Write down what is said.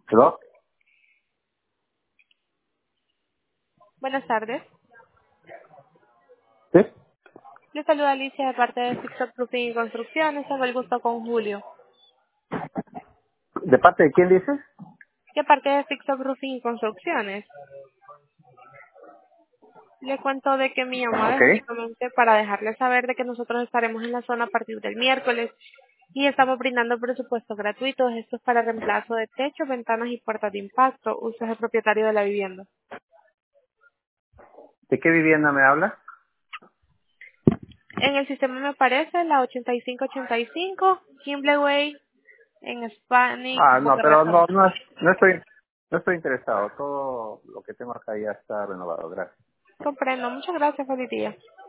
¿Hello? Buenas tardes. ¿Sí? Le saluda Alicia de parte de Fixed Roofing y Construcciones. Tengo el gusto con Julio. ¿De parte de quién dices? ¿Qué parte de Fixed Roofing y Construcciones? Le cuento de que mi llamada Ok. es únicamente para dejarle saber de que nosotros estaremos en la zona a partir del miércoles y estamos brindando presupuestos gratuitos. Esto es para reemplazo de techos, ventanas y puertas de impacto. Usted es el propietario de la vivienda. ¿De qué vivienda me hablas? En el sistema me aparece la 8585 Kimble Way en Hispanic No, Boca pero Raton. no estoy interesado. Todo lo que tengo acá ya está renovado. Gracias. Comprendo. Muchas gracias, feliz día.